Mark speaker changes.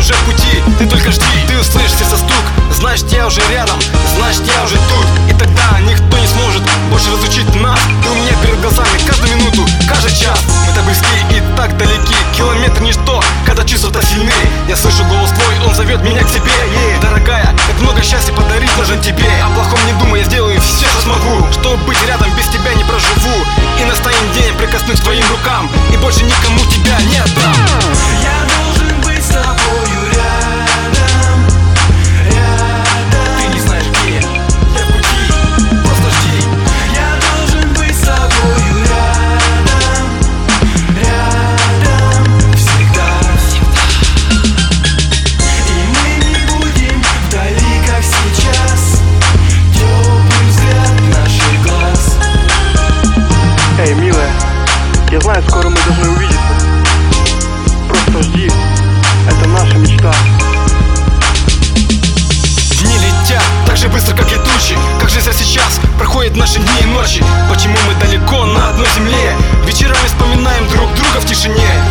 Speaker 1: уже в пути, ты только жди. Ты услышишь сердце стук, значит я уже рядом, значит я уже тут. И тогда никто не сможет больше разлучить нас. Ты у меня перед глазами каждую минуту, каждый час. Мы так близки и так далеки, километр ничто, когда чувства так сильны. Я слышу голос твой, он зовет меня к себе. Дорогая, как много счастья подарить должен тебе. О плохом не думай, я сделаю все, что смогу, чтобы быть рядом, без тебя не проживу. И настанет день, прикоснусь к твоим рукам, и больше никому тебя не отдам.
Speaker 2: Я должен быть с тобою рядом, рядом.
Speaker 1: Ты не знаешь где, я в пути, просто жди.
Speaker 2: Я должен быть с тобою рядом, рядом. Всегда, И мы не будем вдали, как сейчас. Теплый взгляд наших глаз.
Speaker 3: Эй, милая, я знаю, скоро мы должны увидеться. Просто жди, это наша мечта.
Speaker 1: Дни летят так же быстро, как и тучи. Как же сейчас проходят наши дни и ночи. Почему мы далеко на одной земле? Вечерами вспоминаем друг друга в тишине.